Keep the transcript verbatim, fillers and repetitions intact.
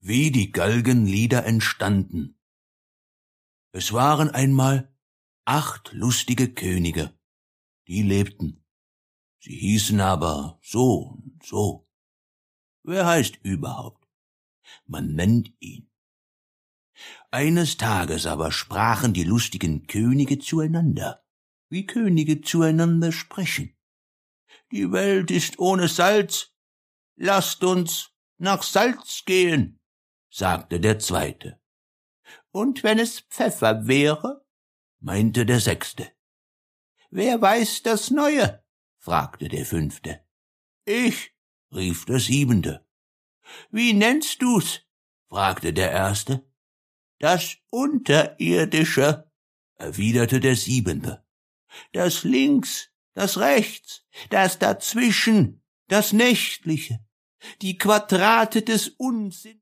Wie die Galgenlieder entstanden. Es waren einmal acht lustige Könige, die lebten. Sie hießen aber so und so. Wer heißt überhaupt? Man nennt ihn. Eines Tages aber sprachen die lustigen Könige zueinander, wie Könige zueinander sprechen. Die Welt ist ohne Salz, lasst uns nach Salz gehen, sagte der Zweite. Und wenn es Pfeffer wäre, meinte der Sechste. Wer weiß das Neue? Fragte der Fünfte. Ich, rief der Siebente. Wie nennst du's? Fragte der Erste. Das Unterirdische, erwiderte der Siebente. Das Links, das Rechts, das Dazwischen, das Nächtliche, die Quadrate des Unsinns.